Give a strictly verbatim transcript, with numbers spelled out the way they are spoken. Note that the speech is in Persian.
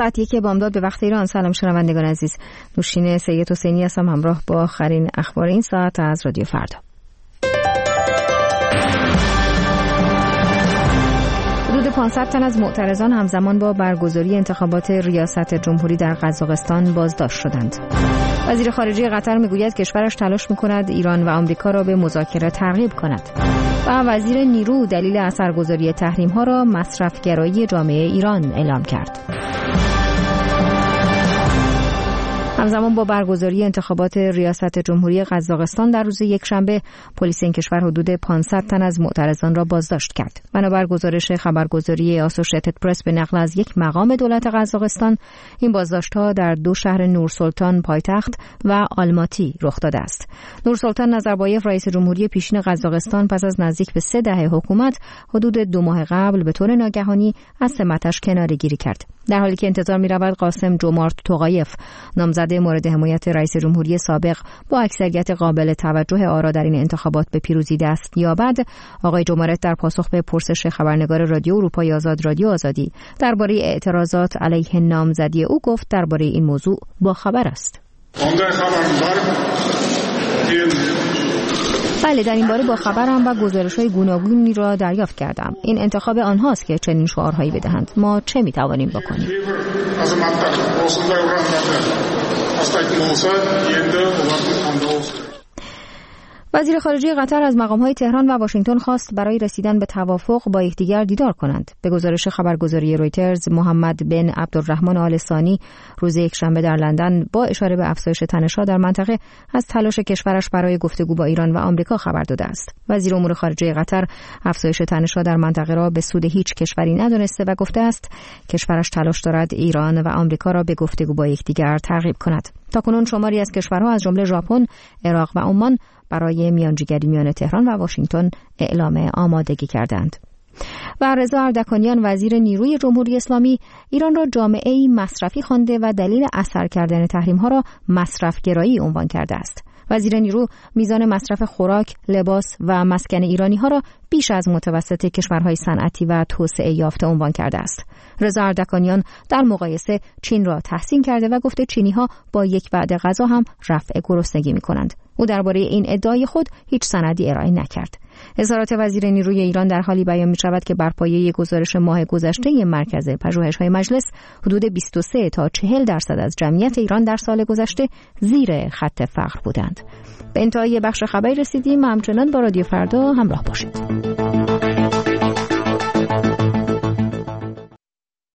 ساعت یک بامداد به وقت ایران. سلام شنوندگان عزیز، نوشین سید حسینی هستم همراه با آخرین اخبار این ساعت از رادیو فردا. حدود پانصد تن از معترضان همزمان با برگزاری انتخابات ریاست جمهوری در قزاقستان بازداشت شدند. وزیر خارجه قطر میگوید کشورش تلاش میکند ایران و آمریکا را به مذاکره ترغیب کند. و وزیر نیرو دلیل اثرگذاری تحریم‌ها را مصرف‌گرایی جامعه ایران اعلام کرد. همزمان با برگزاری انتخابات ریاست جمهوری قزاقستان در روز یکشنبه، پلیس این کشور حدود پانصد تن از معترضان را بازداشت کرد. بنابر گزارش خبرگزاری آسوشیتد پرس به نقل از یک مقام دولت قزاقستان، این بازداشت‌ها در دو شهر نورسلطان پایتخت و آلماتی رخ داده است. نورسلطان نظربایف رئیس جمهوری پیشین قزاقستان پس از نزدیک به سه دهه حکومت حدود دو ماه قبل به طور ناگهانی از سمتش کناره‌گیری کرد. در حالی که انتظار می‌رود قاسم جومارت توقایف نامزد مورد حمایت رئیس جمهوری سابق با اکثریت قابل توجه آرا در این انتخابات به پیروزی دست یابد، آقای جومارت در پاسخ به پرسش خبرنگار رادیو اروپای آزاد رادیو آزادی درباره اعتراضات علیه نامزدی او گفت درباره این موضوع با خبر است. بله، در این باره با خبرم و گزارش‌های گوناگونی را دریافت کردم. این انتخاب آنهاست که چنین شعارهایی بدهند. ما چه می‌توانیم بکنیم؟ وزیر خارجه قطر از مقام‌های تهران و واشنگتن خواست برای رسیدن به توافق با یکدیگر دیدار کنند. به گزارش خبرگزاری رویترز، محمد بن عبدالرحمن آل ثانی روز یکشنبه در لندن با اشاره به افزایش تنش‌ها در منطقه از تلاش کشورش برای گفتگو با ایران و آمریکا خبر داده است. وزیر امور خارجه قطر افزایش تنش‌ها در منطقه را به سود هیچ کشوری ندانسته و گفته است کشورش تلاش دارد ایران و آمریکا را به گفتگو با یکدیگر ترغیب کند. تاکنون شماری از کشورها از جمله ژاپن، عراق و عمان برای میانجیگری میان تهران و واشنگتن اعلام آمادگی کردند. و رضا اردکانیان وزیر نیروی جمهوری اسلامی ایران را جامعه‌ای مصرفی خوانده و دلیل اثر کردن تحریم‌ها را مصرف‌گرایی عنوان کرده است. وزیر نیرو میزان مصرف خوراک، لباس و مسکن ایرانی‌ها را بیش از متوسط کشورهای صنعتی و توسعه یافته عنوان کرده است. رضا اردکانیان در مقایسه چین را تحسین کرده و گفته چینی‌ها با یک وعده غذا هم رفع گرسنگی می‌کنند. او درباره این ادعای خود هیچ سندی ارائه نکرد. اظهارات وزیر نیروی ایران در حالی بیان می‌شود که بر پایه گزارش ماه گذشته مرکز پژوهش‌های مجلس حدود بیست و سه تا چهل درصد از جمعیت ایران در سال گذشته زیر خط فقر بودند. به انتهای بخش خبری رسیدیم. همچنان با رادیو فردا همراه باشید.